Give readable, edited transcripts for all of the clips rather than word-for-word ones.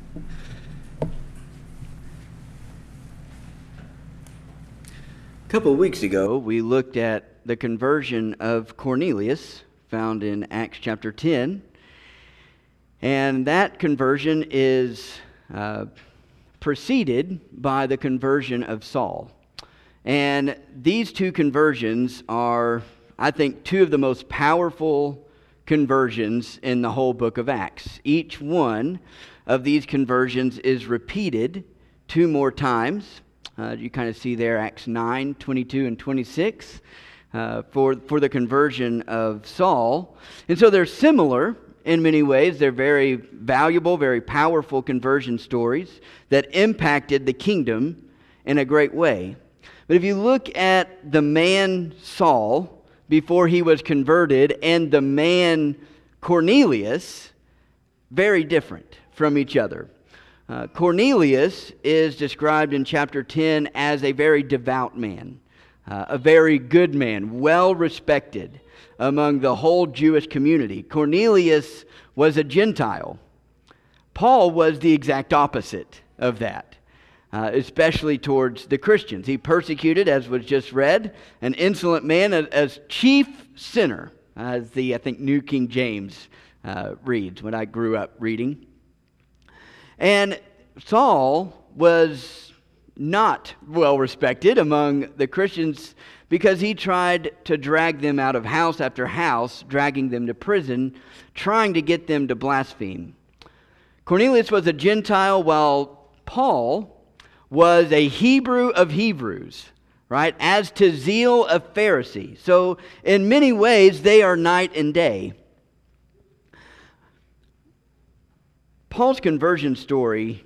A couple of weeks ago, we looked at the conversion of Cornelius, found in Acts chapter 10. And that conversion is preceded by the conversion of Saul. And these two conversions are, I think, two of the most powerful conversions in the whole book of Acts. Each one of these conversions is repeated two more times. You kind of see there Acts 9, 22, and 26 for the conversion of Saul. And so they're similar in many ways. They're very valuable, very powerful conversion stories that impacted the kingdom in a great way. But if you look at the man Saul before he was converted and the man Cornelius, very different from each other. Cornelius is described in chapter 10 as a very devout man, a very good man, well respected among the whole Jewish community. Cornelius was a Gentile. Paul was the exact opposite of that, especially towards the Christians. He persecuted, as was just read, an insolent man as chief sinner, as the, I think, New King James reads when I grew up reading. And Saul was not well respected among the Christians because he tried to drag them out of house after house, dragging them to prison, trying to get them to blaspheme. Cornelius was a Gentile, while Paul was a Hebrew of Hebrews, right? As to zeal, a Pharisee. So in many ways, they are night and day. Paul's conversion story,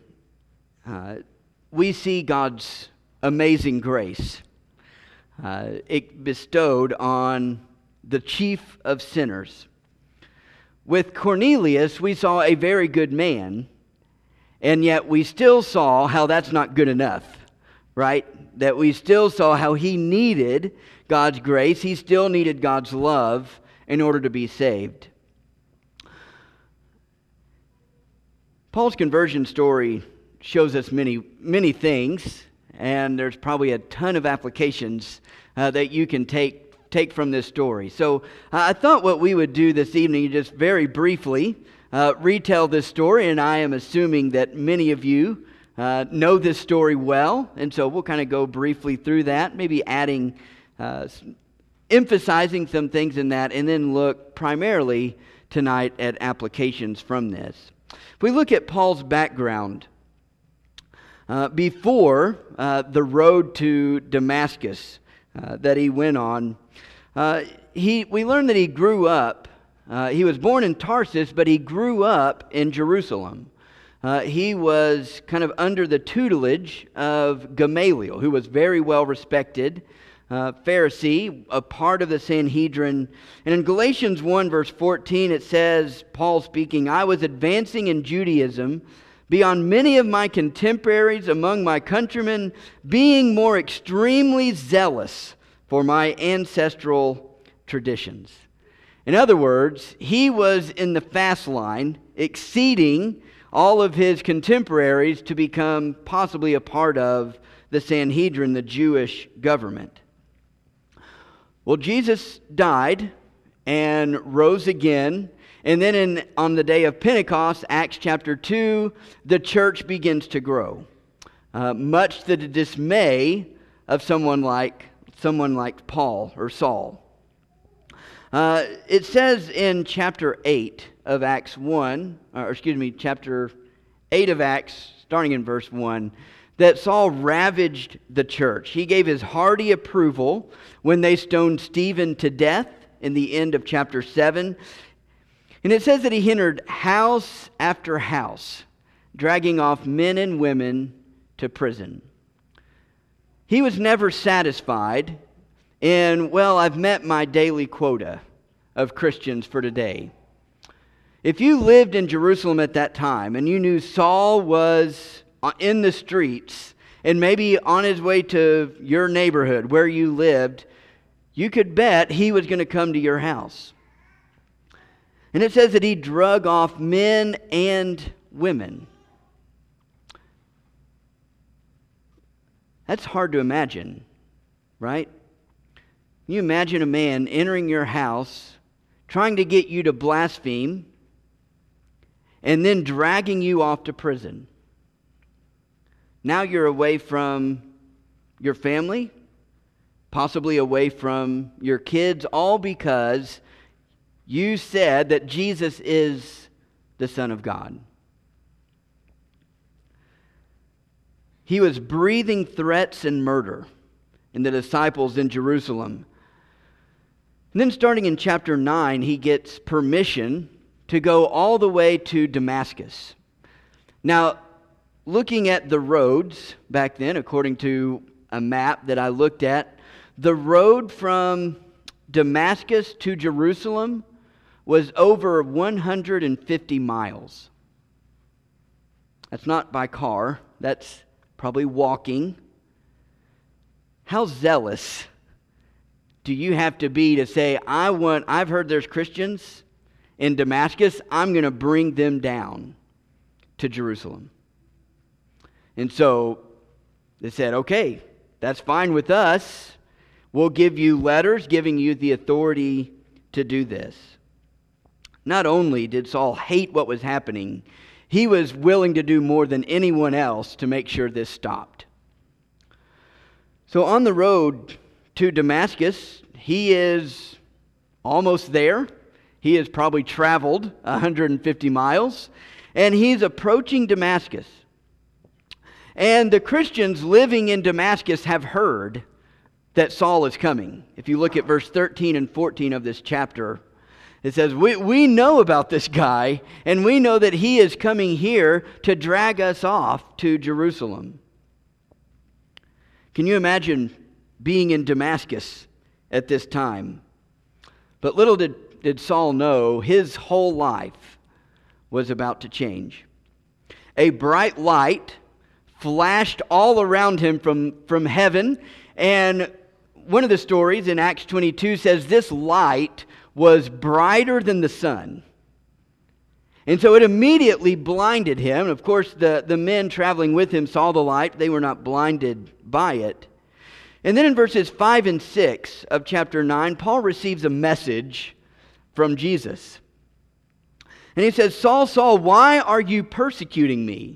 we see God's amazing grace. It bestowed on the chief of sinners. With Cornelius, we saw a very good man, and yet we still saw how that's not good enough, right? That we still saw how he needed God's grace. He still needed God's love in order to be saved. Paul's conversion story shows us many things, and there's probably a ton of applications that you can take from this story. So I thought what we would do this evening, just very briefly, retell this story, and I am assuming that many of you know this story well, and so we'll kind of go briefly through that, maybe adding, emphasizing some things in that, and then look primarily tonight at applications from this. If we look at Paul's background, before the road to Damascus that he went on, we learned that he grew up, he was born in Tarsus, but he grew up in Jerusalem. He was kind of under the tutelage of Gamaliel, who was very well respected Pharisee, a part of the Sanhedrin. And in Galatians 1 verse 14 it says, Paul speaking, "I was advancing in Judaism beyond many of my contemporaries among my countrymen, being more extremely zealous for my ancestral traditions." In other words, he was in the fast line, exceeding all of his contemporaries to become possibly a part of the Sanhedrin, the Jewish government. Well, Jesus died and rose again. And then on the day of Pentecost, Acts chapter 2, the church begins to grow. Much to the dismay of someone like Paul or Saul. It says in chapter 8 of Acts 1, chapter 8 of Acts, starting in verse 1, that Saul ravaged the church. He gave his hearty approval when they stoned Stephen to death in the end of chapter 7. And it says that he entered house after house, dragging off men and women to prison. He was never satisfied in, well, I've met my daily quota of Christians for today. If you lived in Jerusalem at that time and you knew Saul was in the streets and maybe on his way to your neighborhood where you lived, you could bet he was going to come to your house. And it says that he drug off men and women. That's hard to imagine, right? Can you imagine a man entering your house, trying to get you to blaspheme, and then dragging you off to prison? Now you're away from your family, possibly away from your kids, all because you said that Jesus is the Son of God. He was breathing threats and murder in the disciples in Jerusalem. And then starting in chapter 9, he gets permission to go all the way to Damascus. Now, looking at the roads back then, according to a map that I looked at, the road from Damascus to Jerusalem was over 150 miles. That's not by car. That's probably walking. How zealous do you have to be to say, I've heard there's Christians in Damascus, I'm going to bring them down to Jerusalem. And so they said, okay, that's fine with us. We'll give you letters giving you the authority to do this. Not only did Saul hate what was happening, he was willing to do more than anyone else to make sure this stopped. So on the road to Damascus, he is almost there. He has probably traveled 150 miles, and he's approaching Damascus. And the Christians living in Damascus have heard that Saul is coming. If you look at verse 13 and 14 of this chapter, it says, we know about this guy, and we know that he is coming here to drag us off to Jerusalem. Can you imagine being in Damascus at this time? But little did Saul know, his whole life was about to change. A bright light flashed all around him from heaven, and one of the stories in Acts 22 says this light was brighter than the sun. And so it immediately blinded him. Of course, the men traveling with him saw the light. They were not blinded by it. And then in verses 5 and 6 of chapter 9, Paul receives a message from Jesus. And he says, Saul, Saul, why are you persecuting me?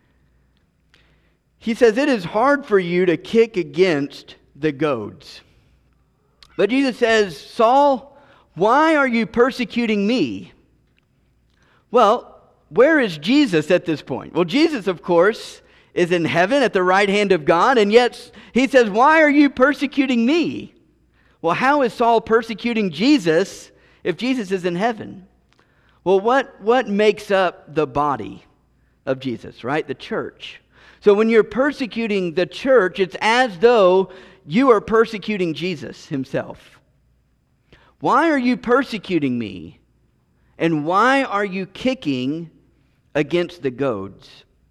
He says, it is hard for you to kick against the goads. But Jesus says, Saul, why are you persecuting me? Well, where is Jesus at this point? Well, Jesus, of course, is in heaven at the right hand of God, and yet he says, why are you persecuting me? Well, how is Saul persecuting Jesus if Jesus is in heaven? Well, what makes up the body of Jesus, right? The church. So when you're persecuting the church, it's as though you are persecuting Jesus himself. Why are you persecuting me? And why are you kicking against the goads?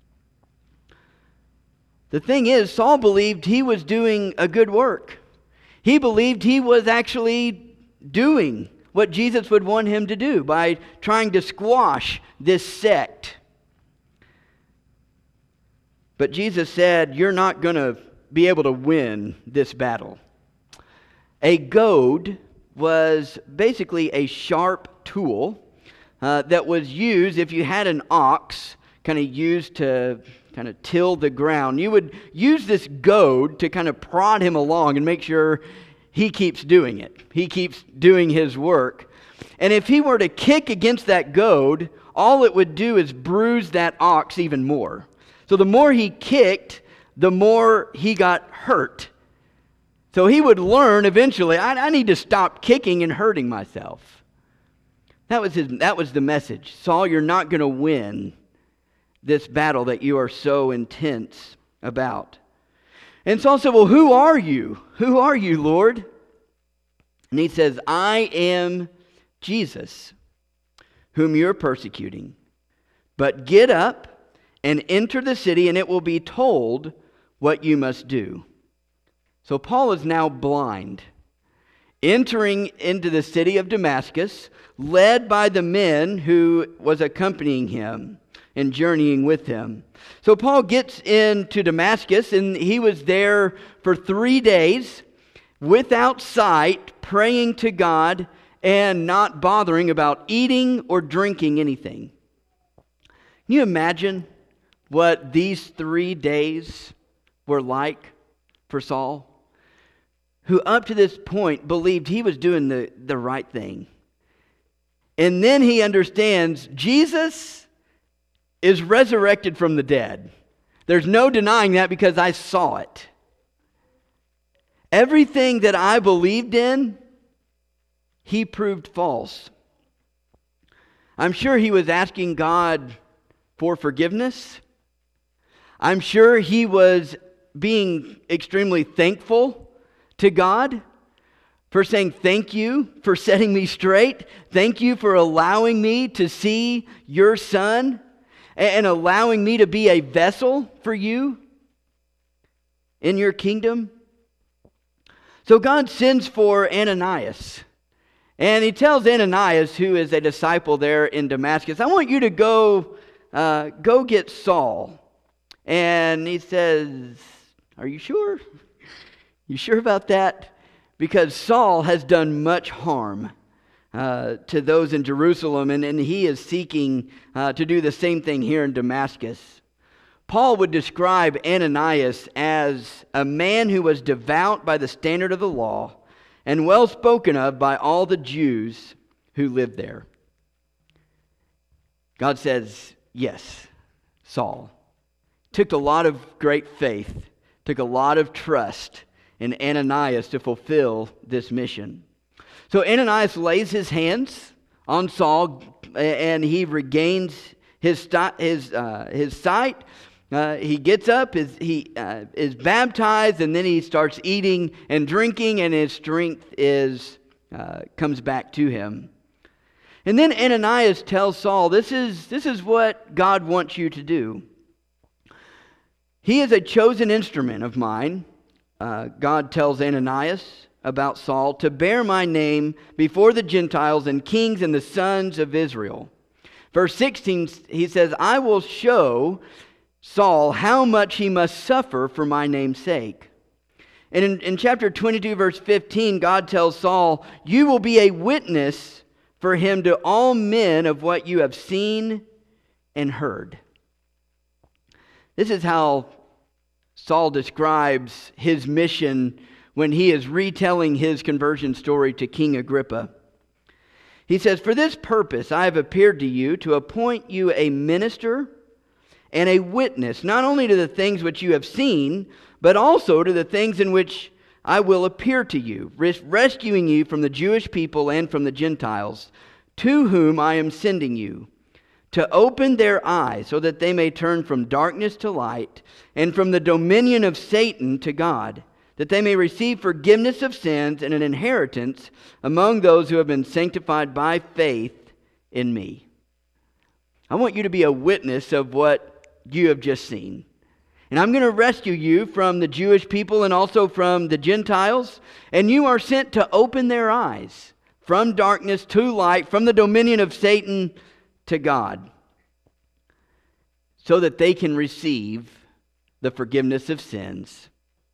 The thing is, Saul believed he was doing a good work. He believed he was actually doing what Jesus would want him to do by trying to squash this sect. But Jesus said, you're not going to be able to win this battle. A goad was basically a sharp tool that was used if you had an ox kind of used to kind of till the ground. You would use this goad to kind of prod him along and make sure he keeps doing it. He keeps doing his work. And if he were to kick against that goad, all it would do is bruise that ox even more. So the more he kicked, the more he got hurt. So he would learn eventually, I need to stop kicking and hurting myself. That was the message. Saul, you're not going to win this battle that you are so intense about. And Saul said, well, who are you? Who are you, Lord? And he says, I am Jesus, whom you're persecuting. But get up and enter the city, and it will be told what you must do. So Paul is now blind, entering into the city of Damascus, led by the men who was accompanying him. and journeying with him. So Paul gets into Damascus, and he was there for 3 days without sight, praying to God and not bothering about eating or drinking anything. Can you imagine what these 3 days were like for Saul, who up to this point believed he was doing the right thing? And then he understands Jesus is resurrected from the dead. There's no denying that because I saw it. Everything that I believed in, he proved false. I'm sure he was asking God for forgiveness. I'm sure he was being extremely thankful to God for saying, thank you for setting me straight. Thank you for allowing me to see your Son and allowing me to be a vessel for you in your kingdom. So God sends for Ananias, and he tells Ananias, who is a disciple there in Damascus, I want you to go get Saul. And he says, are you sure? You sure about that? Because Saul has done much harm to those in Jerusalem, and he is seeking to do the same thing here in Damascus. Paul would describe Ananias as a man who was devout by the standard of the law and well spoken of by all the Jews who lived there. God says, yes, Saul. Took a lot of great faith, took a lot of trust in Ananias to fulfill this mission. So Ananias lays his hands on Saul, and he regains his sight. He gets up, he is baptized, and then he starts eating and drinking, and his strength comes back to him. And then Ananias tells Saul, this is what God wants you to do. He is a chosen instrument of mine, God tells Ananias about Saul, to bear my name before the Gentiles and kings and the sons of Israel. Verse 16, he says, I will show Saul how much he must suffer for my name's sake. And in chapter 22, verse 15, God tells Saul, you will be a witness for him to all men of what you have seen and heard. This is how Saul describes his mission when he is retelling his conversion story to King Agrippa. He says, for this purpose I have appeared to you to appoint you a minister and a witness, not only to the things which you have seen, but also to the things in which I will appear to you, rescuing you from the Jewish people and from the Gentiles, to whom I am sending you, to open their eyes so that they may turn from darkness to light and from the dominion of Satan to God, that they may receive forgiveness of sins and an inheritance among those who have been sanctified by faith in me. I want you to be a witness of what you have just seen. And I'm going to rescue you from the Jewish people and also from the Gentiles, and you are sent to open their eyes from darkness to light, from the dominion of Satan to God, so that they can receive the forgiveness of sins.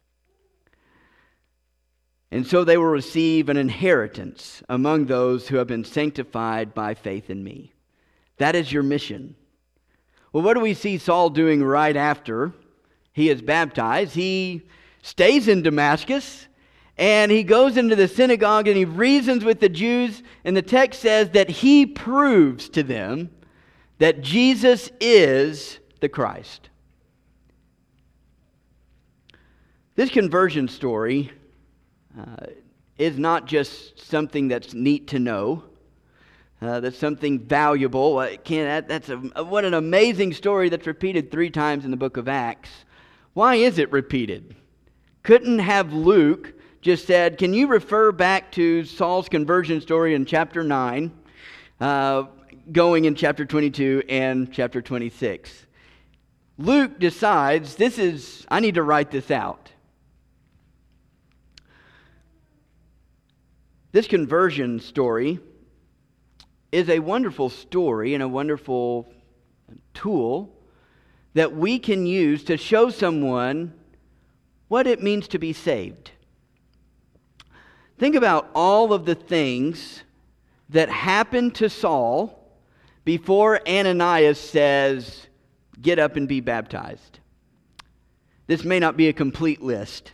And so they will receive an inheritance among those who have been sanctified by faith in me. That is your mission. Well, what do we see Saul doing right after he is baptized? He stays in Damascus, and he goes into the synagogue and he reasons with the Jews, and the text says that he proves to them that Jesus is the Christ. This conversion story is not just something that's neat to know, that's something valuable. What an amazing story that's repeated 3 times in the book of Acts. Why is it repeated? Couldn't have Luke just said, can you refer back to Saul's conversion story in chapter 9, going in chapter 22 and chapter 26? Luke decides, I need to write this out. This conversion story is a wonderful story and a wonderful tool that we can use to show someone what it means to be saved. Think about all of the things that happened to Saul before Ananias says, "Get up and be baptized." This may not be a complete list,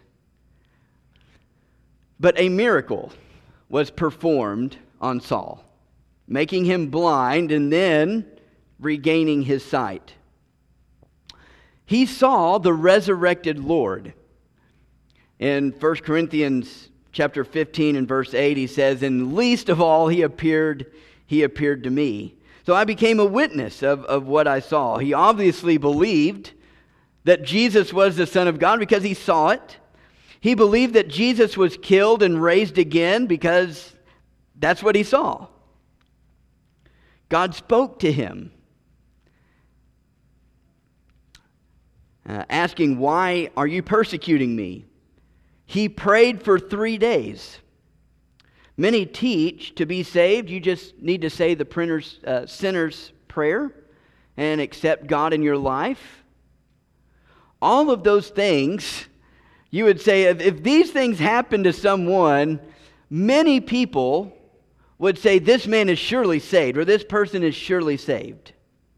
but a miracle was performed on Saul, making him blind and then regaining his sight. He saw the resurrected Lord. In 1 Corinthians chapter 15 and verse 8, he says, "And least of all he appeared to me." So I became a witness of what I saw. He obviously believed that Jesus was the Son of God because he saw it. He believed that Jesus was killed and raised again because that's what he saw. God spoke to him, asking, "Why are you persecuting me?" He prayed for 3 days. Many teach to be saved, you just need to say the sinner's prayer and accept God in your life. All of those things, you would say, if these things happen to someone, many people would say, this man is surely saved, or this person is surely saved.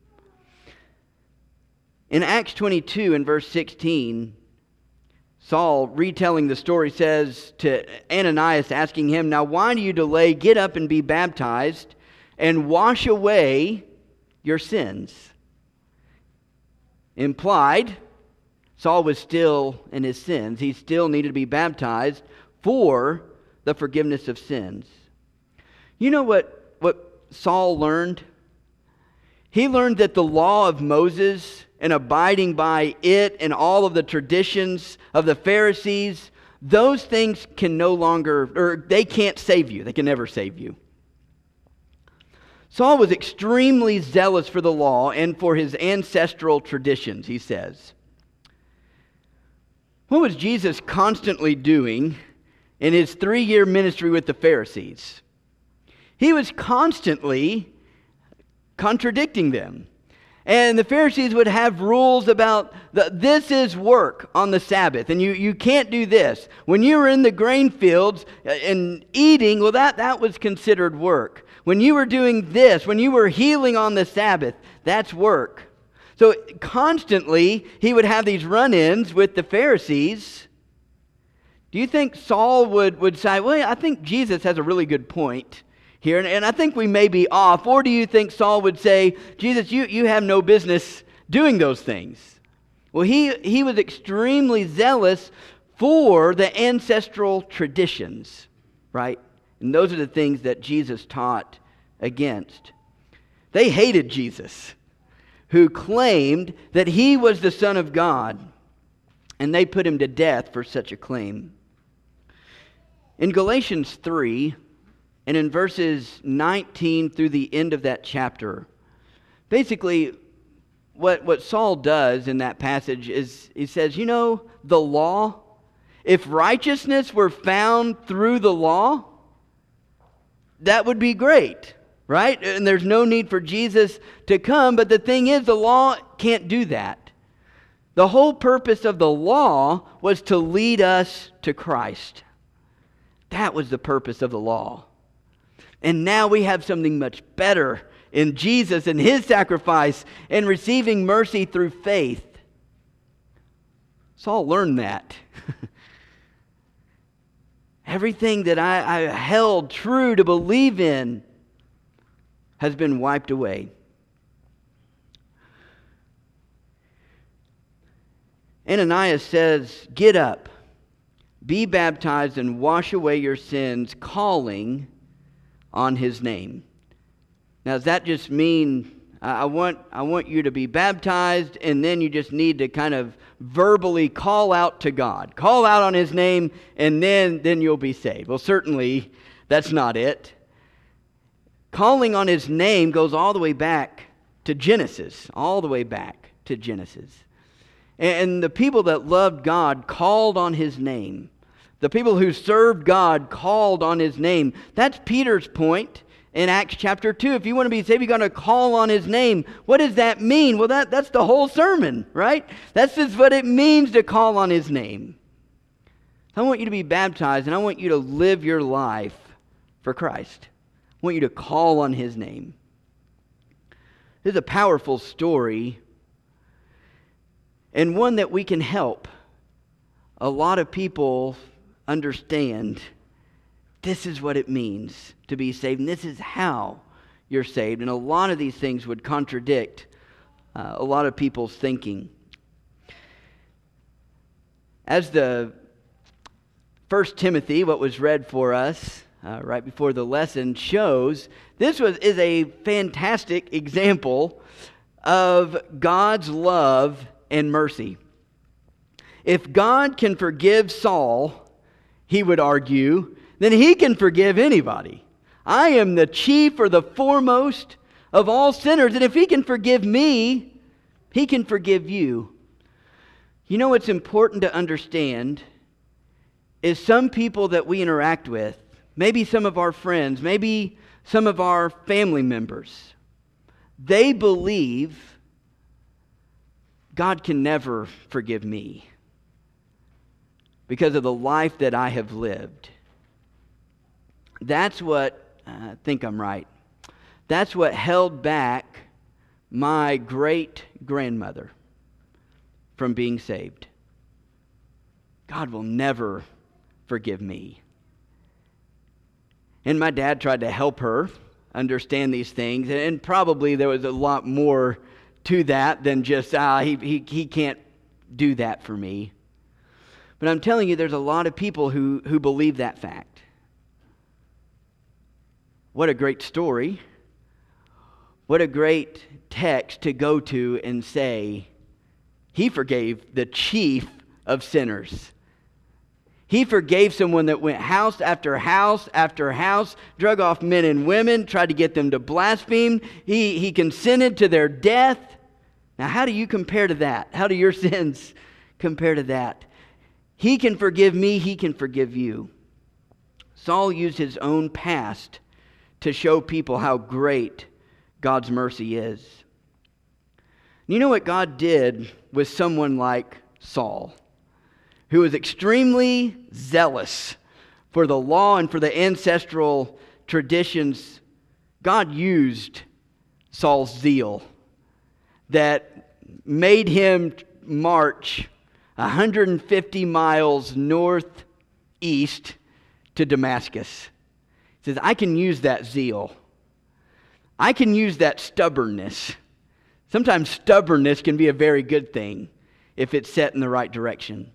In Acts 22 and verse 16, Saul, retelling the story, says to Ananias, asking him, "Now why do you delay? Get up and be baptized and wash away your sins." Implied, Saul was still in his sins. He still needed to be baptized for the forgiveness of sins. You know what Saul learned? He learned that the law of Moses and abiding by it and all of the traditions of the Pharisees, those things can no longer, or they can't save you. They can never save you. Saul was extremely zealous for the law and for his ancestral traditions, he says. What was Jesus constantly doing in his 3-year ministry with the Pharisees? He was constantly contradicting them. And the Pharisees would have rules about this is work on the Sabbath, and you can't do this. When you were in the grain fields and eating, well, that was considered work. When you were doing this, when you were healing on the Sabbath, that's work. So constantly, he would have these run-ins with the Pharisees. Do you think Saul would say, well, I think Jesus has a really good point here, and I think we may be off? Or do you think Saul would say, Jesus, you have no business doing those things? Well, he was extremely zealous for the ancestral traditions, right? And those are the things that Jesus taught against. They hated Jesus, who claimed that he was the Son of God, and they put him to death for such a claim. In Galatians 3, and in verses 19 through the end of that chapter, basically what Saul does in that passage is he says, you know, the law, if righteousness were found through the law, that would be great, right? And there's no need for Jesus to come. But the thing is, the law can't do that. The whole purpose of the law was to lead us to Christ. That was the purpose of the law. And now we have something much better in Jesus and his sacrifice and receiving mercy through faith. Saul learned that. Everything that I held true to believe in has been wiped away. Ananias says, "Get up, be baptized, and wash away your sins, calling on his name." Now, does that just mean I want you to be baptized, and then you just need to kind of verbally call out to God, call out on his name, and then you'll be saved? Well, certainly that's not it. Calling on his name goes all the way back to Genesis, And the people that loved God called on his name. The people who served God called on his name. That's Peter's point in Acts chapter 2. If you want to be saved, you're going to call on His name. What does that mean? Well, that's the whole sermon, right? That's just what it means to call on His name. I want you to be baptized, and I want you to live your life for Christ. I want you to call on His name. This is a powerful story, and one that we can help a lot of people understand. This is what it means to be saved, and this is how you're saved. And a lot of these things would contradict a lot of people's thinking. As the 1 Timothy, what was read for us right before the lesson, shows, this is a fantastic example of God's love and mercy. If God can forgive Saul, he would argue, then He can forgive anybody. I am the chief or the foremost of all sinners, and if He can forgive me, He can forgive you. You know what's important to understand is some people that we interact with, maybe some of our friends, maybe some of our family members, they believe God can never forgive me because of the life that I have lived. That's what, I think I'm right, that's what held back my great-grandmother from being saved. God will never forgive me. And my dad tried to help her understand these things, and probably there was a lot more to that than just, he can't do that for me. But I'm telling you, there's a lot of people who believe that fact. What a great story. What a great text to go to and say, He forgave the chief of sinners. He forgave someone that went house after house after house, drug off men and women, tried to get them to blaspheme. He consented to their death. Now, how do you compare to that? How do your sins compare to that? He can forgive me. He can forgive you. Saul used his own past to show people how great God's mercy is. You know what God did with someone like Saul, who was extremely zealous for the law and for the ancestral traditions? God used Saul's zeal that made him march 150 miles northeast to Damascus. He says, I can use that zeal. I can use that stubbornness. Sometimes stubbornness can be a very good thing if it's set in the right direction.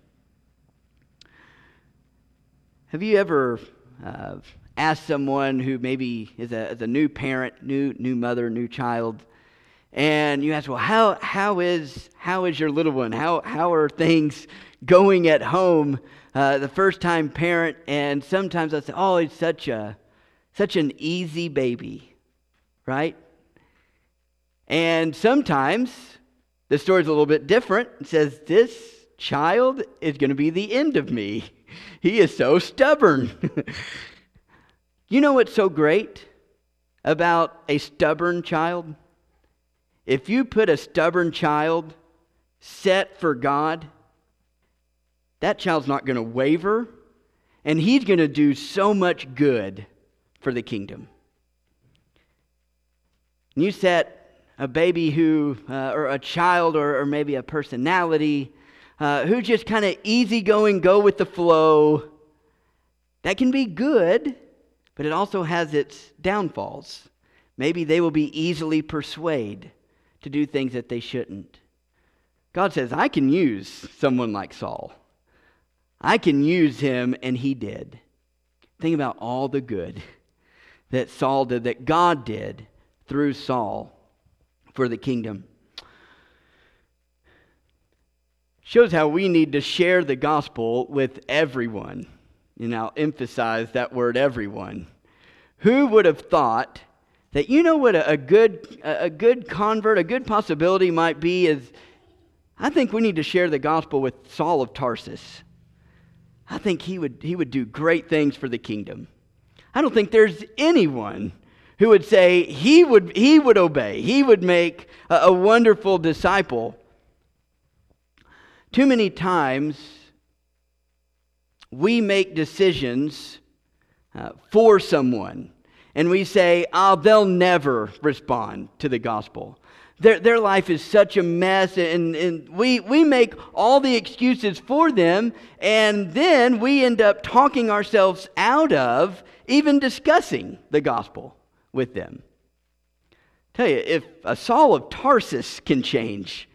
Have you ever asked someone who maybe is a new parent, new mother, new child, and you ask, well, how is your little one? How are things going at home? The first time parent, and sometimes I say, oh, he's such an easy baby, right? And sometimes the story's a little bit different. It says, this child is going to be the end of me. He is so stubborn. You know what's so great about a stubborn child? If you put a stubborn child set for God, that child's not going to waver, and he's going to do so much good for the kingdom. You set a baby who, or a child, or maybe a personality who just kind of easygoing, go with the flow. That can be good, but it also has its downfalls. Maybe they will be easily persuaded to do things that they shouldn't. God says, I can use someone like Saul. I can use him, and he did. Think about all the good that Saul did, that God did through Saul for the kingdom. Shows how we need to share the gospel with everyone. And I'll emphasize that word, everyone. Who would have thought that, you know what a good convert, a good possibility might be is, I think we need to share the gospel with Saul of Tarsus. I think he would do great things for the kingdom. I don't think there's anyone who would say he would obey. He would make a wonderful disciple. Too many times we make decisions for someone, and we say, "Oh, they'll never respond to the gospel. Their life is such a mess," and we make all the excuses for them, and then we end up talking ourselves out of even discussing the gospel with them. Tell you, if a Saul of Tarsus can change,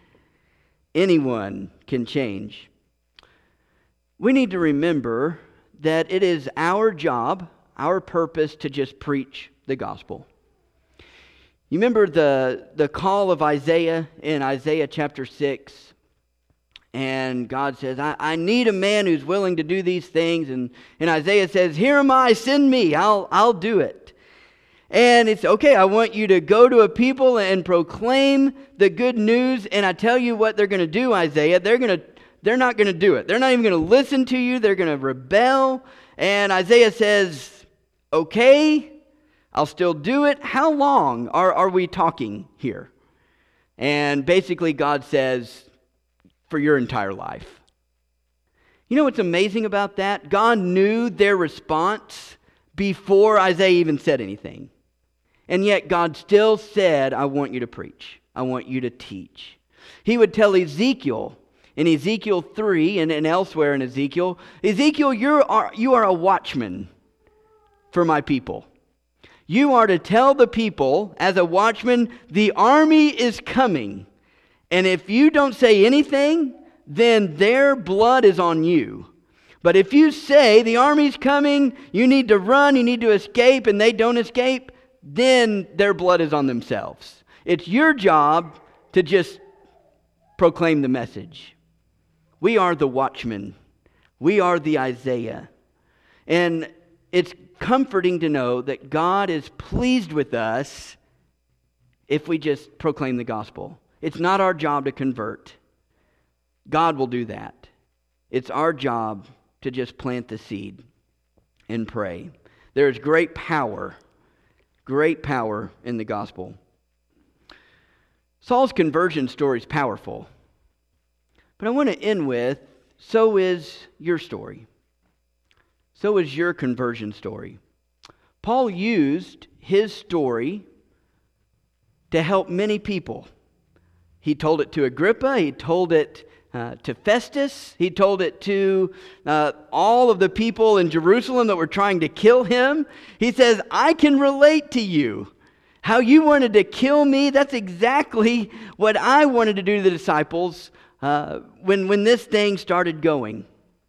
anyone can change. We need to remember that it is our job, our purpose to just preach the gospel. You remember the call of Isaiah in Isaiah chapter 6? And God says, I need a man who's willing to do these things. And Isaiah says, "Here am I, send me, I'll do it." And it's, okay, I want you to go to a people and proclaim the good news. And I tell you what they're going to do, Isaiah. They're not going to do it. They're not even going to listen to you. They're going to rebel. And Isaiah says, "Okay, I'll still do it." How long are we talking here? And basically God says, for your entire life. You know what's amazing about that? God knew their response before Isaiah even said anything. And yet God still said, "I want you to preach. I want you to teach." He would tell Ezekiel in Ezekiel 3 and elsewhere in Ezekiel, "Ezekiel, you are a watchman for my people. You are to tell the people as a watchman, the army is coming. And if you don't say anything, then their blood is on you. But if you say the army's coming, you need to run, you need to escape, and they don't escape, then their blood is on themselves. It's your job to just proclaim the message." We are the watchmen. We are the Isaiah. And it's comforting to know that God is pleased with us if we just proclaim the gospel. It's not our job to convert. God will do that. It's our job to just plant the seed and pray. There is great power in the gospel. Saul's conversion story is powerful. But I want to end with, so is your story. So is your conversion story. Paul used his story to help many people. He told it to Agrippa. He told it to Festus. He told it to all of the people in Jerusalem that were trying to kill him. He says, "I can relate to you. How you wanted to kill me, that's exactly what I wanted to do to the disciples when this thing started going."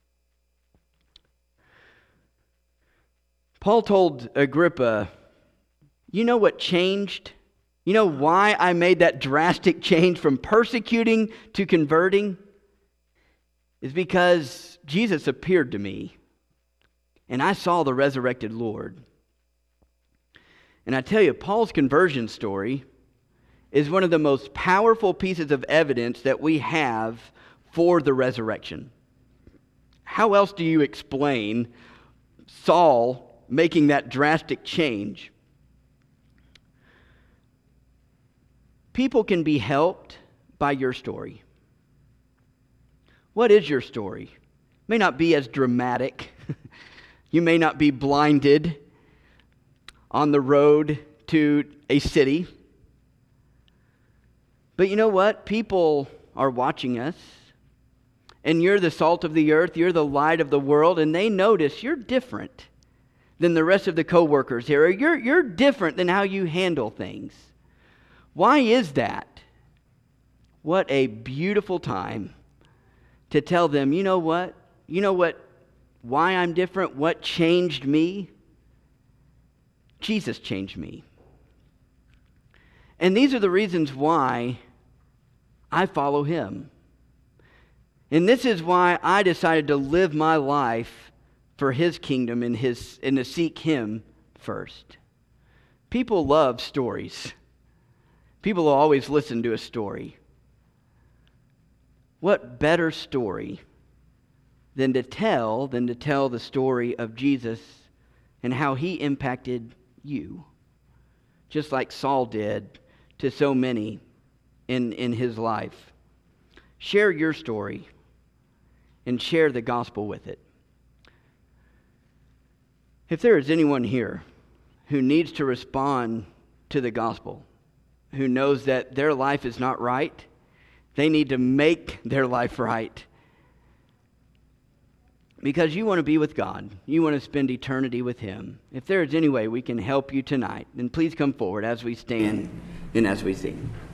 Paul told Agrippa, "You know what changed? You know why I made that drastic change from persecuting to converting? Is because Jesus appeared to me, and I saw the resurrected Lord." And I tell you, Paul's conversion story is one of the most powerful pieces of evidence that we have for the resurrection. How else do you explain Saul making that drastic change? People can be helped by your story. What is your story? It may not be as dramatic. You may not be blinded on the road to a city. But you know what? People are watching us. And you're the salt of the earth. You're the light of the world. And they notice you're different than the rest of the co-workers here. You're different than how you handle things. Why is that? What a beautiful time to tell them, you know what? Why I'm different? What changed me? Jesus changed me. And these are the reasons why I follow him. And this is why I decided to live my life for his kingdom and to seek him first. People love stories. People will always listen to a story. What better story than to tell the story of Jesus and how he impacted you? just like Saul did to so many in his life. Share your story and share the gospel with it. If there is anyone here who needs to respond to the gospel, who knows that their life is not right, they need to make their life right. Because you want to be with God. You want to spend eternity with Him. If there is any way we can help you tonight, then please come forward as we stand and as we sing.